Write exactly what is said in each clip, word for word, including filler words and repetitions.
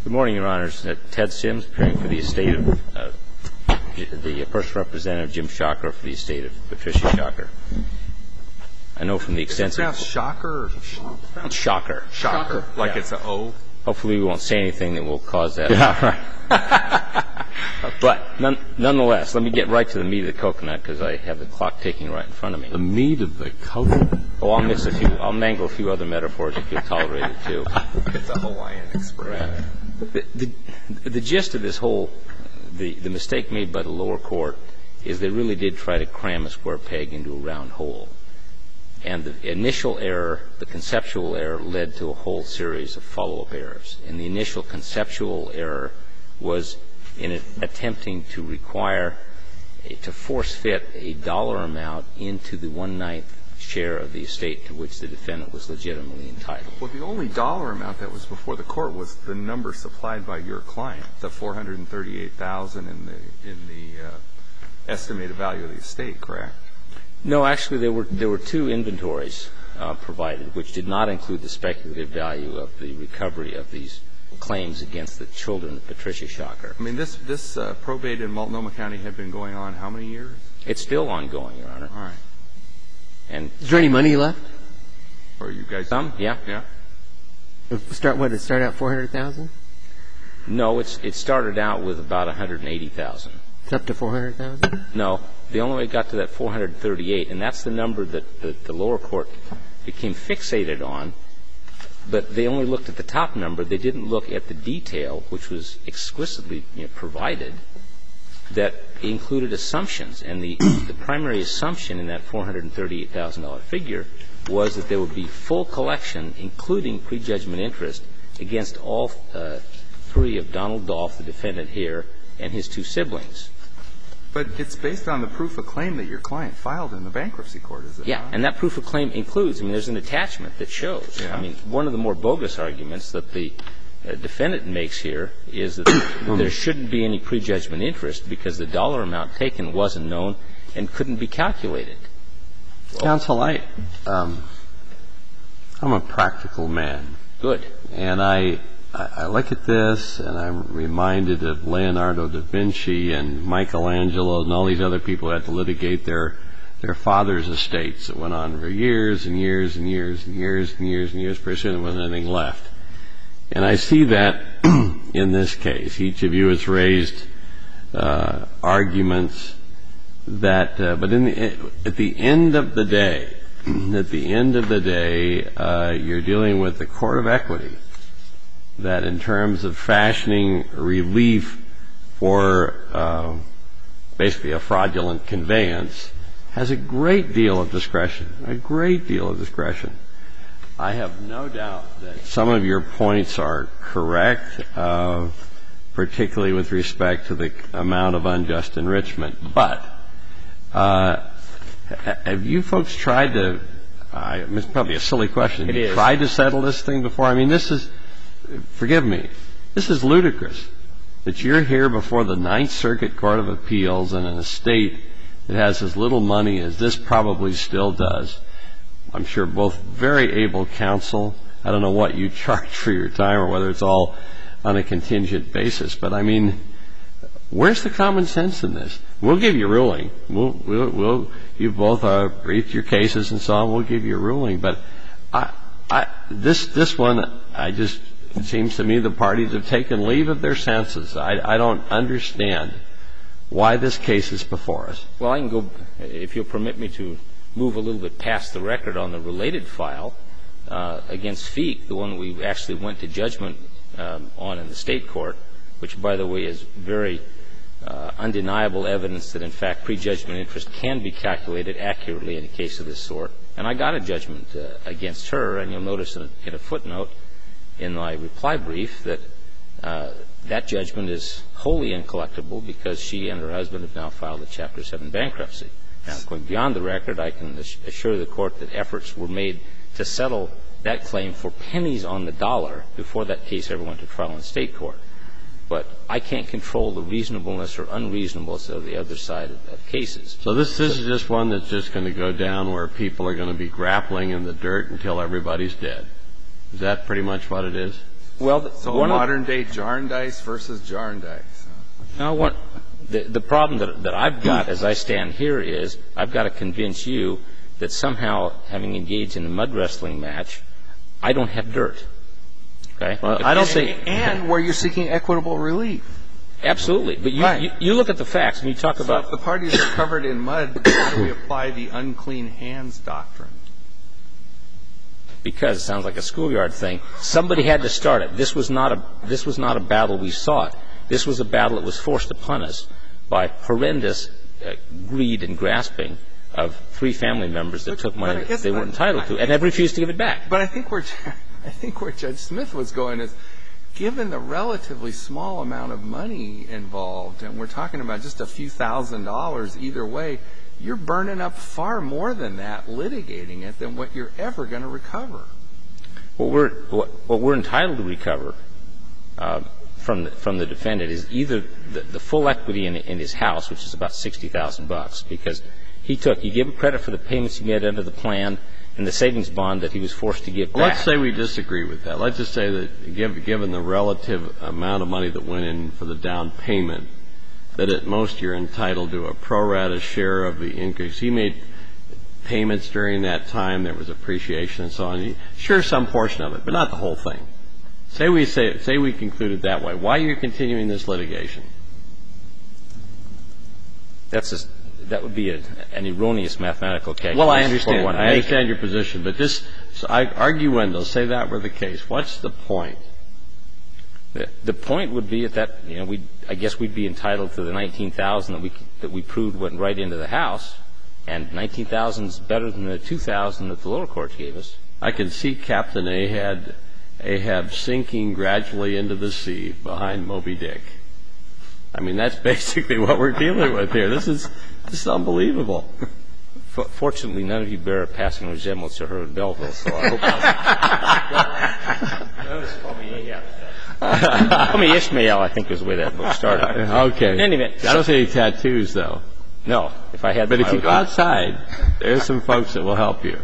Good morning, Your Honors. Ted Sims, appearing for the estate of uh, the personal representative Jim Shocker for the estate of Patricia Shocker. I know from the extensive... Is it pronounced Shocker or It's pronounced Shocker. Shocker, like yeah. It's an O? Hopefully we won't say anything that will cause that. Yeah, right. But none, nonetheless, let me get right to the meat of the coconut because I have the clock ticking right in front of me. The meat of the coconut? Oh, I'll mix a few. I'll mangle a few other metaphors if you'll tolerate it, too. It's a Hawaiian expression. The, the, the gist of this whole, the, the mistake made by the lower court is they really did try to cram a square peg into a round hole. And the initial error, the conceptual error, led to a whole series of follow-up errors. And the initial conceptual error was in it attempting to require, a, to force fit a dollar amount into the one-ninth share of the estate to which the defendant was legitimately entitled. Well, the only dollar amount that was before the court was the number supplied by your client, the four hundred thirty-eight thousand dollars in the, in the uh, estimated value of the estate, correct? No, actually, there were there were two inventories uh, provided, which did not include the speculative value of the recovery of these claims against the children of Patricia Shocker. I mean, this this uh, probate in Multnomah County had been going on how many years? It's still ongoing, Your Honor. All right. And is there any money left? Or you guys? Some, yeah, yeah. Start what? It started out four hundred thousand. No, it's it started out with about one hundred eighty thousand. It's up to four hundred thousand. No, the only way it got to that four hundred thirty-eight, and that's the number that the, the lower court became fixated on. But they only looked at the top number. They didn't look at the detail, which was explicitly you know, provided, that included assumptions. And the, the primary assumption in that four hundred thirty-eight thousand dollars figure was that there would be full collection, including prejudgment interest, against all uh, three of Donald Dolph, the defendant here, and his two siblings. But it's based on the proof of claim that your client filed in the bankruptcy court, is it Yeah, not? and that proof of claim includes, I mean, there's an attachment that shows. Yeah. I mean, one of the more bogus arguments that the uh, defendant makes here is that there shouldn't be any prejudgment interest because the dollar amount taken wasn't known and couldn't be calculated. Well, Counsel, I, um, I'm a practical man. Good. And I, I look at this and I'm reminded of Leonardo da Vinci and Michelangelo and all these other people who had to litigate their their father's estates that went on for years and years and years and years and years and years. Pretty soon there wasn't anything left. And I see that in this case. Each of you has raised uh, arguments that, uh, but in the, at the end of the day, at the end of the day, uh, you're dealing with the court of equity that in terms of fashioning relief for uh, basically a fraudulent conveyance has a great deal of discretion, a great deal of discretion. I have no doubt that some of your points are correct, uh, particularly with respect to the amount of unjust enrichment. But uh, have you folks tried to, uh, it's probably a silly question, have you tried to settle this thing before? I mean, this is, forgive me, this is ludicrous that you're here before the Ninth Circuit Court of Appeals in an estate that has as little money as this probably still does. I'm sure both very able counsel. I don't know what you charge for your time or whether it's all on a contingent basis. But, I mean, where's the common sense in this? We'll give you a ruling. We'll, we'll, we'll, you both uh, briefed your cases and so on. We'll give you a ruling. But I, I, this, this one, I just, it seems to me the parties have taken leave of their senses. I, I don't understand why this case is before us. Well, I can go, if you'll permit me to move a little bit past the record on the related file uh, against Feek, the one we actually went to judgment um, on in the state court, which, by the way, is very uh, undeniable evidence that, in fact, prejudgment interest can be calculated accurately in a case of this sort. And I got a judgment uh, against her, and you'll notice in a, in a footnote in my reply brief that uh, that judgment is wholly uncollectible because she and her husband have now filed a Chapter seven bankruptcy. Now, going beyond the record, I can assure the Court that efforts were made to settle that claim for pennies on the dollar before that case ever went to trial in state court. But I can't control the reasonableness or unreasonableness of the other side of, of cases. So this, this is just one that's just going to go down where people are going to be grappling in the dirt until everybody's dead. Is that pretty much what it is? Well, the, so one modern-day Jarndyce versus Jarndyce. No, what the the problem that that I've got as I stand here is I've got to convince you that somehow, having engaged in a mud wrestling match, I don't have dirt. Okay? Well, I don't think. And where you're seeking equitable relief. Absolutely. But you, Right. you you look at the facts and you talk So about if the parties are covered in mud, how do we apply the unclean hands doctrine? because it sounds like a schoolyard thing. Somebody had to start it. This was not a this was not a battle we sought. This was a battle that was forced upon us by horrendous uh, greed and grasping of three family members that But- took but money I that guess they I- weren't entitled I to and have refused to give it back. But I think where I think where Judge Smith was going is, given the relatively small amount of money involved, and we're talking about just a few thousand dollars either way, you're burning up far more than that litigating it than what you're ever going to recover. What we're what, what we're entitled to recover uh, from the, from the defendant is either the, the full equity in, in his house, which is about sixty thousand bucks, because he took. You give him credit for the payments he made under the plan and the savings bond that he was forced to give back. Let's say we disagree with that. Let's just say that given the relative amount of money that went in for the down payment, that at most you're entitled to a pro rata share of the increase. He made payments during that time. There was appreciation and so on. Sure, some portion of it, but not the whole thing. Say we say, say we concluded that way. Why are you continuing this litigation? That's a, that would be a, an erroneous mathematical calculation. Well, I for understand. one to I make. understand your position. But this, so I arguendo, say that were the case. What's the point? The, the point would be at that, you know, we I guess we'd be entitled to the nineteen thousand that we that we proved went right into the house, and nineteen thousand is better than the two thousand that the lower court gave us. I can see Captain Ahab, Ahab sinking gradually into the sea behind Moby Dick. I mean, that's basically what we're dealing with here. This is this is unbelievable. Fortunately, none of you bear a passing resemblance to Herman Melville, so I hope. Call me Ahab. Call me Ishmael, I think was the way that book started. Okay. In any event, I don't see any tattoos, though. No. If I had them, But if I you would go outside, there's some folks that will help you.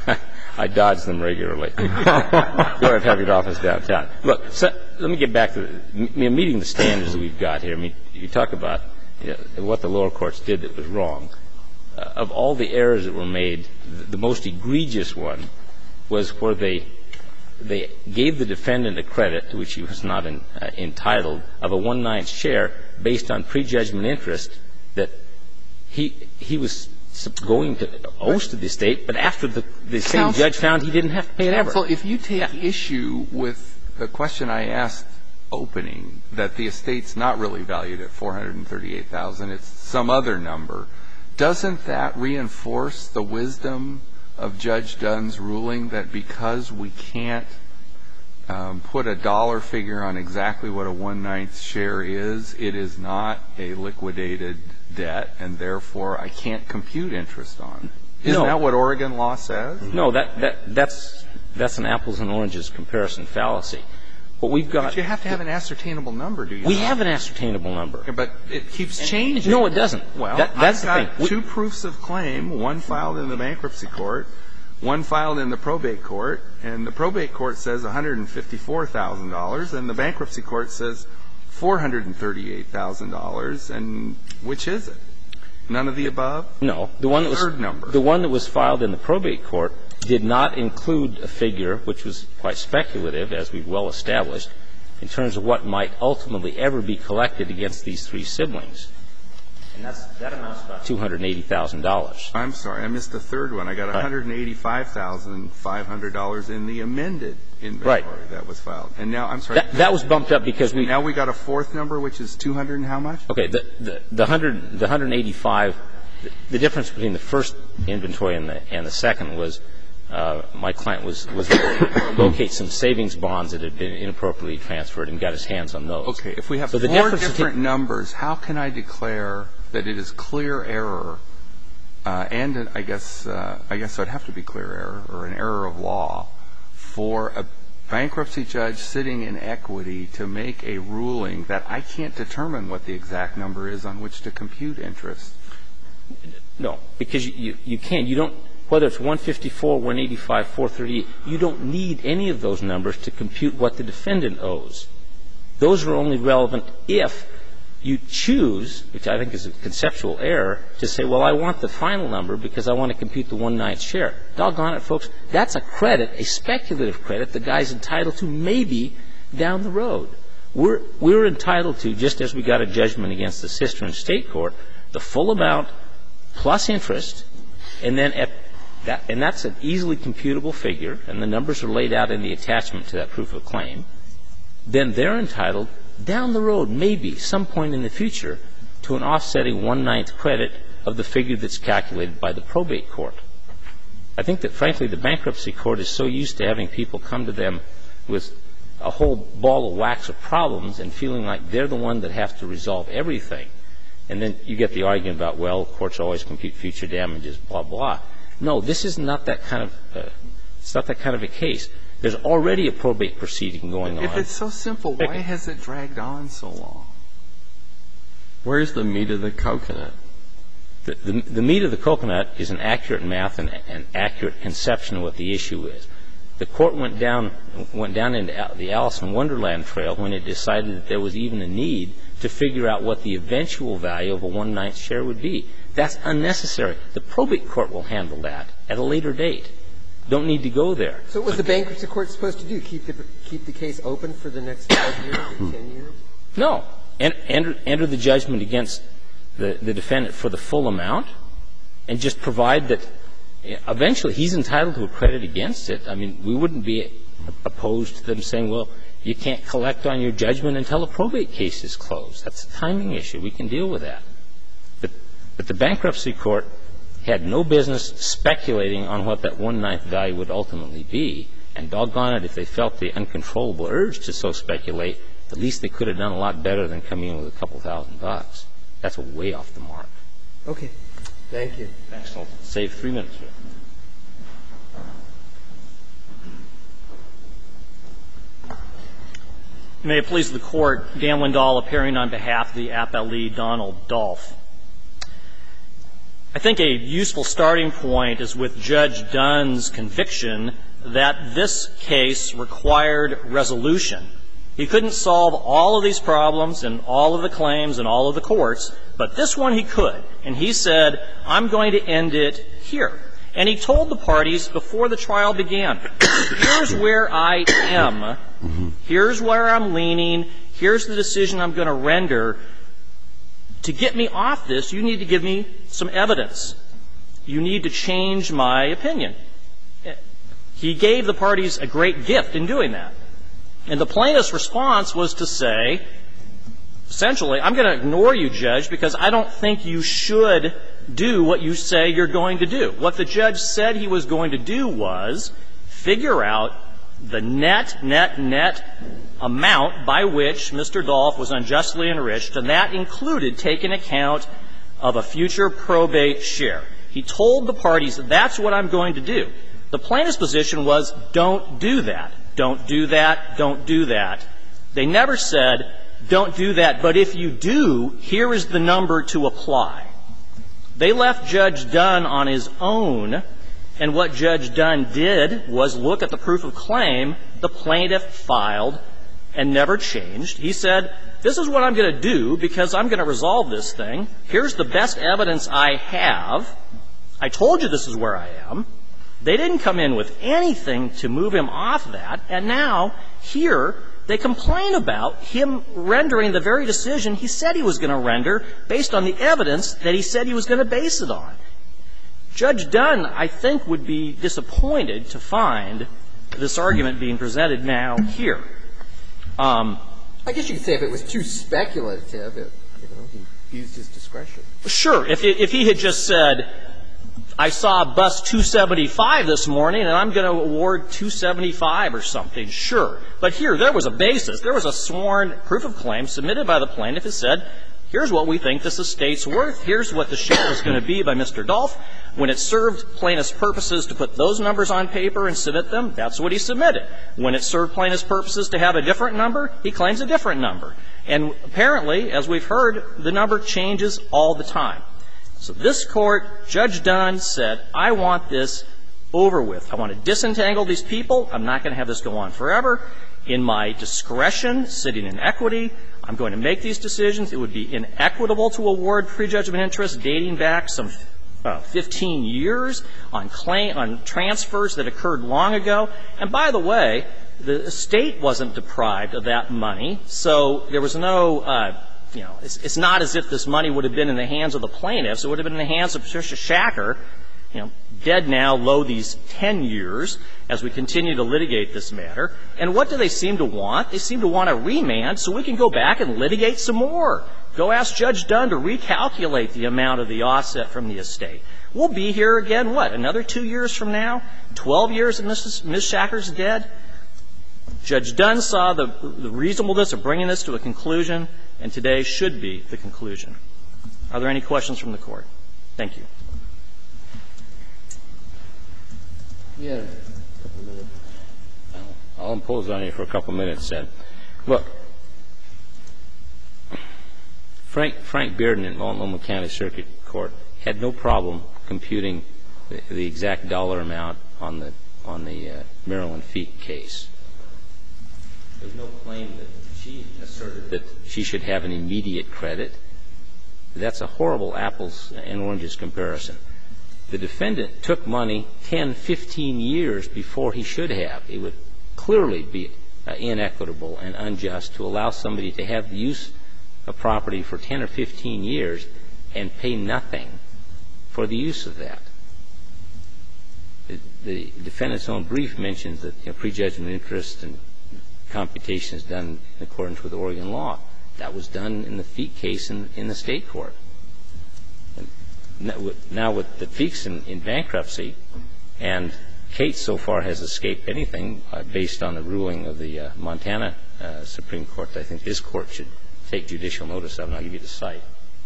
I dodge them regularly. Go ahead, have your office downtown. Look, so, let me get back to the, meeting the standards that we've got here. I mean, you talk about you know, what the lower courts did that was wrong. Uh, of all the errors that were made, the, the most egregious one was where they they gave the defendant a credit to which he was not in, uh, entitled of a one-ninth share based on prejudgment interest that he he was going to owe to the estate, but after the, the same Counsel, judge found he didn't have to pay it ever. So if you take Yeah. issue with the question I asked opening, that the estate's not really valued at four hundred thirty-eight thousand dollars, it's some other number, doesn't that reinforce the wisdom of Judge Dunn's ruling that because we can't um, put a dollar figure on exactly what a one-ninth share is, it is not a liquidated debt, and therefore I can't compute interest on it? Isn't No. that what Oregon law says? No, that, that that's that's an apples and oranges comparison fallacy. What we've got. But you have to have an ascertainable number, do you? We not? have an ascertainable number. Yeah, but it keeps changing. No, it doesn't. Well, that, that's I've the got thing. We- two proofs of claim, one filed in the bankruptcy court, one filed in the probate court, and the probate court says one hundred fifty-four thousand dollars, and the bankruptcy court says four hundred thirty-eight thousand dollars, and which is it? None of the above? No, the one that was Third number. the one that was filed in the probate court did not include a figure which was quite speculative, as we've well established, in terms of what might ultimately ever be collected against these three siblings, and that's that amounts to about two hundred eighty thousand dollars. I'm sorry, I missed the third one. I got one hundred eighty-five thousand five hundred dollars in the amended inventory Right. that was filed. And now, I'm sorry. That, that was bumped up because we Now we got a fourth number, which is two hundred and how much? Okay, the the, the hundred the one hundred eighty-five. The, the difference between the first inventory and the and the second was uh, my client was was able to locate some savings bonds that had been inappropriately transferred and got his hands on those. Okay, if we have So the four difference different between- numbers, how can I declare that it is clear error, uh, and I guess uh, I guess it would have to be clear error or an error of law for a bankruptcy judge sitting in equity to make a ruling that I can't determine what the exact number is on which to compute interest? No, because you, you, you can't. You don't whether it's one fifty-four, one eighty-five, four thirty-eight, you don't need any of those numbers to compute what the defendant owes. Those are only relevant if you choose, which I think is a conceptual error, to say, well, I want the final number because I want to compute the one-ninth share. Doggone it, folks, that's a credit, a speculative credit the guy's entitled to maybe down the road. We're, we're entitled to, just as we got a judgment against the sister in state court, the full amount plus interest, and then at that, and that's an easily computable figure, and the numbers are laid out in the attachment to that proof of claim. Then they're entitled down the road, maybe some point in the future, to an offsetting one-ninth credit of the figure that's calculated by the probate court. I think that, frankly, the bankruptcy court is so used to having people come to them with a whole ball of wax of problems and feeling like they're the one that has to resolve everything. And then you get the argument about, well, courts always compute future damages, blah, blah. No, this is not that kind of uh, it's not that kind of a case. There's already a probate proceeding going on. If it's so simple, why has it dragged on so long? Where's the meat of the coconut? The, the, the meat of the coconut is an accurate math and an accurate conception of what the issue is. The court went down went down into the Alice in Wonderland trail when it decided that there was even a need to figure out what the eventual value of a one-ninth share would be. That's unnecessary. The probate court will handle that at a later date. Don't need to go there. So what was the bankruptcy court supposed to do? Keep the keep the case open for the next five years or ten years? No. En- enter, enter the judgment against the, the defendant for the full amount and just provide that eventually he's entitled to a credit against it. I mean, we wouldn't be opposed to them saying, well, you can't collect on your judgment until a probate case is closed. That's a timing issue. We can deal with that. But, but the bankruptcy court had no business speculating on what that one-ninth value would ultimately be, and doggone it, if they felt the uncontrollable urge to so speculate, at least they could have done a lot better than coming in with a couple thousand bucks. That's way off the mark. Okay. Thank you. Thanks. I'll save three minutes here. May it please the Court, Dan Lindahl appearing on behalf of the appellee Donald Dolph. I think a useful starting point is with Judge Dunn's conviction that this case required resolution. He couldn't solve all of these problems and all of the claims and all of the courts, but this one he could. And he said, I'm going to end it here. And he told the parties before the trial began, here's where I am, here's where I'm leaning, here's the decision I'm going to render. To get me off this, you need to give me some evidence. You need to change my opinion. He gave the parties a great gift in doing that. And the plaintiff's response was to say, essentially, I'm going to ignore you, Judge, because I don't think you should do what you say you're going to do. What the judge said he was going to do was figure out the net, net, net amount by which Mister Dolph was unjustly enriched, and that included taking account of a future probate share. He told the parties, that's what I'm going to do. The plaintiff's position was, don't do that. Don't do that. Don't do that. They never said, don't do that, but if you do, here is the number to apply. They left Judge Dunn on his own, and what Judge Dunn did was look at the proof of claim the plaintiff filed and never changed. He said, this is what I'm going to do because I'm going to resolve this thing. Here's the best evidence I have. I told you this is where I am. They didn't come in with anything to move him off that, and now here they complain about him rendering the very decision he said he was going to render based on the evidence that he said he was going to base it on. Judge Dunn, I think, would be disappointed to find this argument being presented now here. Um, I guess you could say if it was too speculative, it, you know, he used his discretion. Sure. If, it, if he had just said, I saw bus two seventy-five this morning and I'm going to award two seventy-five or something, sure. But here, there was a basis. There was a sworn proof of claim submitted by the plaintiff that said, here's what we think this estate's worth. Here's what the share is going to be by Mister Dolph. When it served plaintiff's purposes to put those numbers on paper and submit them, that's what he submitted. When it served plaintiff's purposes to have a different number, he claims a different number. And apparently, as we've heard, the number changes all the time. So this Court, Judge Dunn said, I want this over with. I want to disentangle these people. I'm not going to have this go on forever. In my discretion, sitting in equity, I'm going to make these decisions. It would be inequitable to award prejudgment interest dating back some uh, fifteen years on claim on transfers that occurred long ago. And by the way, the estate wasn't deprived of that money, so there was no, uh, you know, it's, it's not as if this money would have been in the hands of the plaintiffs. It would have been in the hands of Patricia Shacker, you know, dead now, low these ten years, as we continue to litigate this matter. And what do they seem to want? They seem to want a remand so we can go back and litigate some more. Go ask Judge Dunn to recalculate the amount of the offset from the estate. We'll be here again, what, another two years from now? Twelve years and Missus Miz Shacker's dead? Judge Dunn saw the, the reasonableness of bringing this to a conclusion, and today should be the conclusion. Are there any questions from the Court? Thank you. Yeah, a couple of minutes. I'll impose on you for a couple of minutes, then. Look, Frank, Frank Bearden in Multnomah County Circuit Court had no problem computing the, the exact dollar amount on the, on the uh, Maryland Feek case. There's no claim that she asserted that she should have an immediate credit. That's a horrible apples and oranges comparison. The defendant took money ten, fifteen years before he should have. It would clearly be uh, inequitable and unjust to allow somebody to have the use of property for ten or fifteen years and pay nothing for the use of that. The, the defendant's own brief mentions that, you know, prejudgment interest and computation is done in accordance with Oregon law. That was done in the Feek case in, in the state court. Now with the Feeks in, in bankruptcy, and Kate so far has escaped anything uh, based on the ruling of the uh, Montana uh, Supreme Court, I think this Court should take judicial notice of, and I'll give you the cite.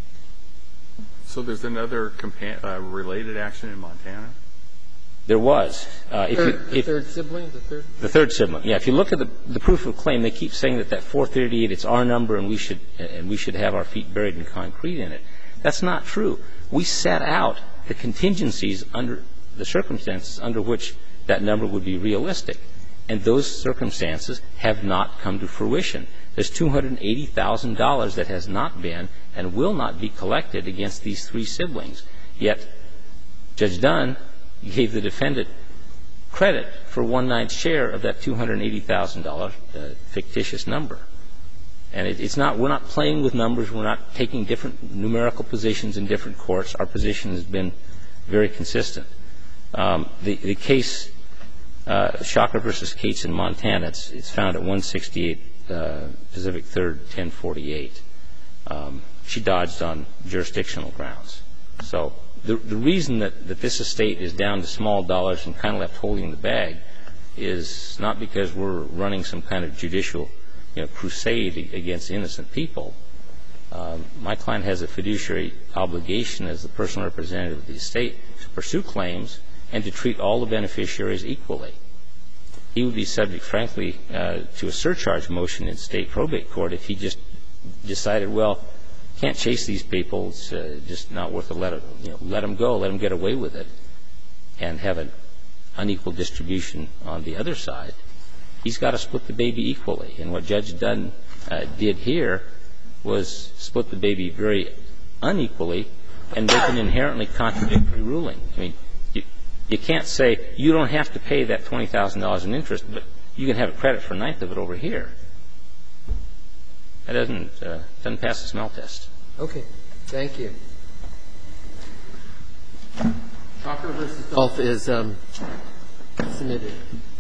So there's another compa- uh, related action in Montana? There was. Uh, if third, you, the if, third sibling? The third? The third sibling. Yeah. If you look at the, the proof of claim, they keep saying that that four thirty-eight, it's our number and we should, and we should have our feet buried in concrete in it. That's not true. We set out the contingencies under the circumstances under which that number would be realistic. And those circumstances have not come to fruition. There's two hundred eighty thousand dollars that has not been and will not be collected against these three siblings. Yet Judge Dunn gave the defendant credit for one-ninth share of that two hundred eighty thousand dollars uh, fictitious number. And it, it's not – we're not playing with numbers. We're not taking different numerical positions in different courts. Our position has been very consistent. Um, the, the case uh, Shocker versus Cates in Montana, it's, it's found at one sixty-eight uh, Pacific third, ten forty-eight. Um, she dodged on jurisdictional grounds. So the, the reason that, that this estate is down to small dollars and kind of left holding the bag is not because we're running some kind of judicial, you know, crusade against innocent people. Um, my client has a fiduciary obligation as the personal representative of the estate to pursue claims and to treat all the beneficiaries equally. He would be subject, frankly, uh, to a surcharge motion in state probate court if he just decided, well, can't chase these people. It's uh, just not worth a let it, you know, let them go, let them get away with it, and have an unequal distribution on the other side. He's got to split the baby equally. And what Judge Dunn uh, did here was split the baby very unequally and make an inherently contradictory ruling. I mean, you, you can't say you don't have to pay that twenty thousand dollars in interest, but you can have a credit for a ninth of it over here. That doesn't, uh, doesn't pass the smell test. Okay. Thank you. Shocker versus Dolph is um, submitted.